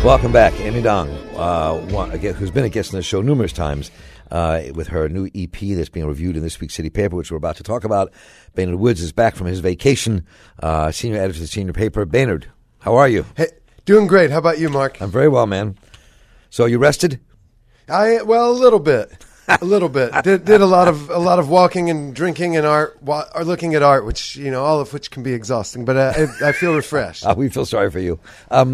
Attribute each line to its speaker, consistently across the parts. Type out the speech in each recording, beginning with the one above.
Speaker 1: Welcome back, Amy Dong, who's been a guest on the show numerous times with her new EP that's being reviewed in this week's City Paper, which we're about to talk about. Baynard Woods is back from his vacation, senior editor of the senior paper. Baynard, how are you?
Speaker 2: Hey, doing great. How about you, Mark?
Speaker 1: I'm very well, man. So you rested?
Speaker 2: A little bit. A little bit. Did a lot of walking and drinking and art, or looking at art, which all of which can be exhausting. But I feel refreshed.
Speaker 1: We feel sorry for you.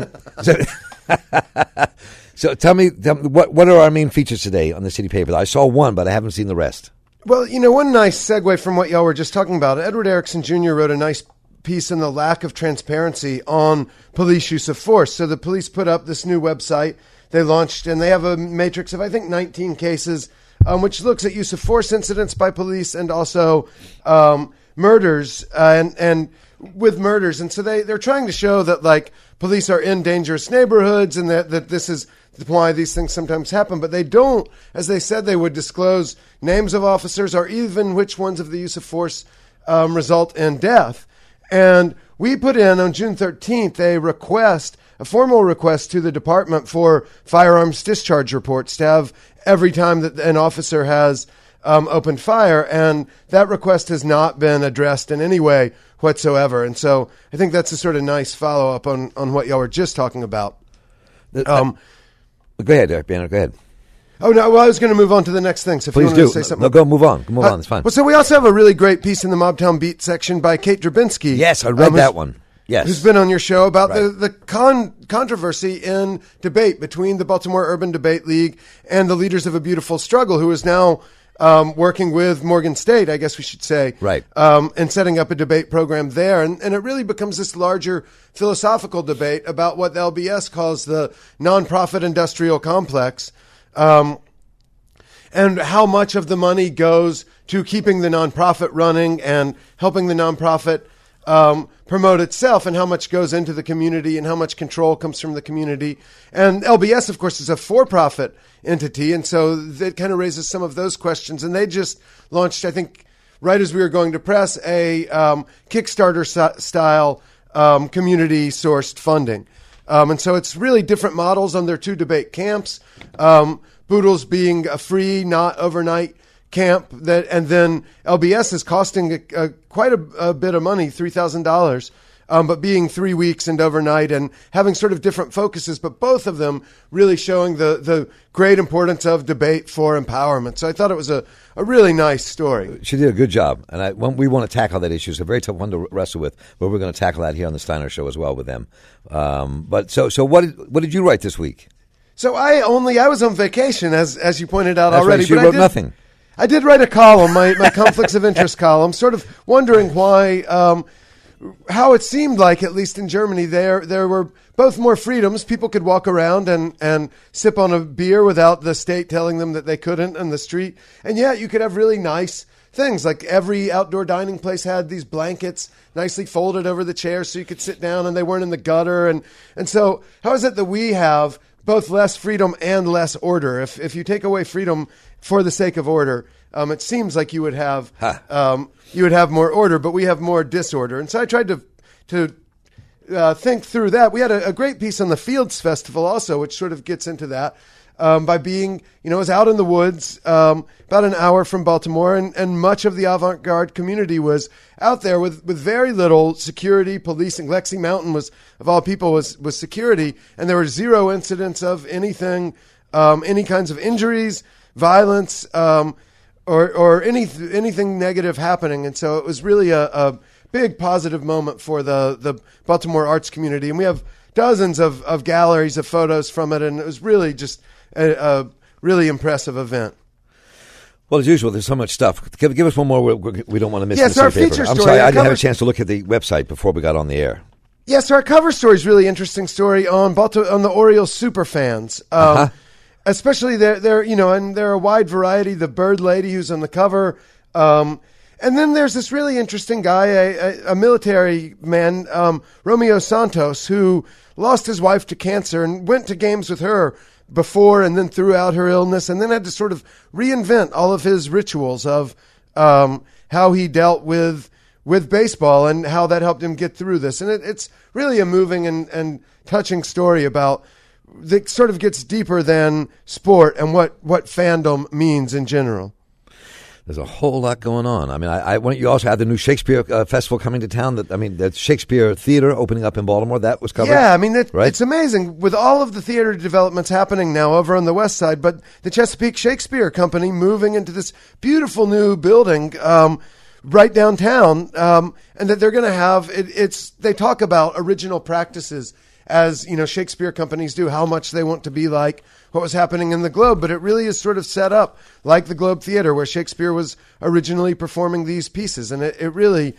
Speaker 1: So tell me what are our main features today on the City Paper? I saw one, but I haven't seen the rest.
Speaker 2: Well, one nice segue from what y'all were just talking about. Edward Erickson Jr. wrote a nice piece on the lack of transparency on police use of force. So the police put up this new website they launched, and they have a matrix of, I think, 19 cases, which looks at use of force incidents by police and also murders and with murders. And so they're trying to show that, like, police are in dangerous neighborhoods and that this is why these things sometimes happen. But they don't, as they said they would, disclose names of officers or even which ones of the use of force result in death. And we put in on June 13th a formal request to the department for firearms discharge reports to have every time that an officer has opened fire, and that request has not been addressed in any way whatsoever. And so I think that's a sort of nice follow-up on what y'all were just talking about.
Speaker 1: Go ahead, Banner, go ahead.
Speaker 2: Oh, no, well, I was going to move on to the next thing. So if
Speaker 1: Please
Speaker 2: you
Speaker 1: do.
Speaker 2: Want to say something.
Speaker 1: No, go move on. Move on, it's fine.
Speaker 2: Well, so we also have a really great piece in the Mobtown Beat section by Kate Drabinski.
Speaker 1: Yes, I read that one. Yes.
Speaker 2: Who's been on your show about the controversy in debate between the Baltimore Urban Debate League and the Leaders of a Beautiful Struggle, who is now working with Morgan State, I guess we should say,
Speaker 1: right,
Speaker 2: and setting up a debate program there. And it really becomes this larger philosophical debate about what the LBS calls the nonprofit industrial complex, and how much of the money goes to keeping the nonprofit running and helping the nonprofit promote itself, and how much goes into the community and how much control comes from the community. And LBS, of course, is a for-profit entity, and so it kind of raises some of those questions. And they just launched, I think, right as we were going to press, a Kickstarter-style community-sourced funding. And so it's really different models on their two debate camps, Boodles being a free, not overnight camp, and then LBS is costing quite a bit of money, $3,000, but being 3 weeks and overnight and having sort of different focuses, but both of them really showing the great importance of debate for empowerment. So I thought it was a really nice story.
Speaker 1: She did a good job, and we want to tackle that issue. It's a very tough one to wrestle with, but we're going to tackle that here on the Steiner Show as well with them. But so what did you write this week?
Speaker 2: So I was on vacation, as you pointed out.
Speaker 1: That's
Speaker 2: already.
Speaker 1: Right, you wrote nothing.
Speaker 2: I did write a column, my conflicts of interest column, sort of wondering why, how it seemed like, at least in Germany, there were both more freedoms. People could walk around and sip on a beer without the state telling them that they couldn't on the street. And yet you could have really nice things, like every outdoor dining place had these blankets nicely folded over the chairs so you could sit down and they weren't in the gutter. And so how is it that we have both less freedom and less order? If you take away freedom for the sake of order, it seems like you would have more order, but we have more disorder. And so I tried to think through that. We had a great piece on the Fields Festival also, which sort of gets into that, by being, it was out in the woods, about an hour from Baltimore, and much of the avant-garde community was out there with very little security, policing. Lexi Mountain was, of all people, was security, and there were zero incidents of anything, any kinds of injuries, violence, or anything negative happening. And so it was really a big positive moment for the Baltimore arts community. And we have dozens of galleries of photos from it, and it was really just a really impressive event.
Speaker 1: Well, as usual, there's so much stuff. Give us one more. We don't want to miss
Speaker 2: yes,
Speaker 1: the
Speaker 2: our
Speaker 1: paper.
Speaker 2: feature
Speaker 1: I'm
Speaker 2: story.
Speaker 1: sorry, I didn't have a chance to look at the website before we got on the air.
Speaker 2: Yes, so our cover story is really interesting story on the Orioles super fans. Especially there, and there are a wide variety. The bird lady who's on the cover, and then there's this really interesting guy, a military man, Romeo Santos, who lost his wife to cancer and went to games with her before and then throughout her illness, and then had to sort of reinvent all of his rituals of how he dealt with baseball and how that helped him get through this. And it's really a moving and touching story about that sort of gets deeper than sport and what fandom means in general.
Speaker 1: There's a whole lot going on. I mean, you also have the new Shakespeare festival coming to town. The Shakespeare Theater opening up in Baltimore. That was covered.
Speaker 2: Yeah, I mean,
Speaker 1: right?
Speaker 2: It's amazing with all of the theater developments happening now over on the west side. But the Chesapeake Shakespeare Company moving into this beautiful new building right downtown, and that they're going to have they talk about original practices, as Shakespeare companies do, how much they want to be like what was happening in the Globe, but it really is sort of set up like the Globe Theater, where Shakespeare was originally performing these pieces, and it really,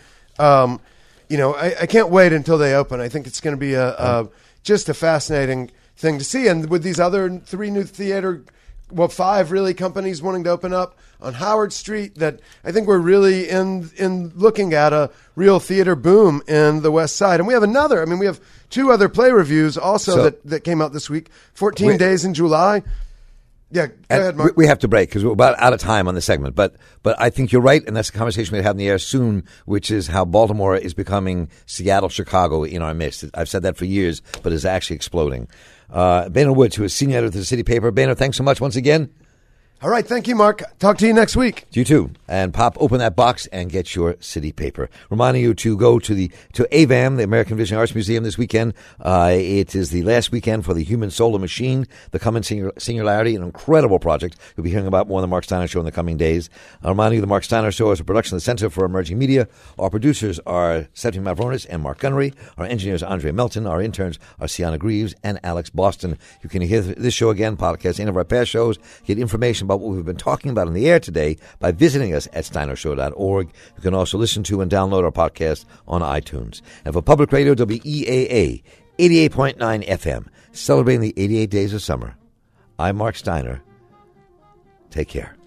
Speaker 2: I can't wait until they open. I think it's going to be just a fascinating thing to see, and with these other 3 new five really companies wanting to open up on Howard Street, that I think we're really in looking at a real theater boom in the West Side. And we have 2 other play reviews also that came out this week. 14 Days in July. Yeah, go ahead, Mark.
Speaker 1: We have to break because we're about out of time on the segment. But I think you're right, and that's a conversation we have in the air soon, which is how Baltimore is becoming Seattle, Chicago in our midst. I've said that for years, but it's actually exploding. Boehner Woods, who is senior editor of the City Paper. Boehner, thanks so much once again.
Speaker 2: All right, thank you, Mark. Talk to you next week.
Speaker 1: You too. And pop open that box and get your City Paper. Reminding you to go to AVAM, the American Vision Arts Museum, this weekend. It is the last weekend for the Human Solar Machine, the Common Singularity, an incredible project. You'll be hearing about more on the Mark Steiner Show in the coming days. Reminding you, the Mark Steiner Show is a production of the Center for Emerging Media. Our producers are Stephanie Mavronis and Mark Gunnery. Our engineers are Andre Melton. Our interns are Sienna Greaves and Alex Boston. You can hear this show again, podcast, any of our past shows, get information about what we've been talking about on the air today by visiting us at steinershow.org. You can also listen to and download our podcast on iTunes. And for Public Radio, WEAA 88.9 FM, celebrating the 88 days of summer. I'm Mark Steiner. Take care.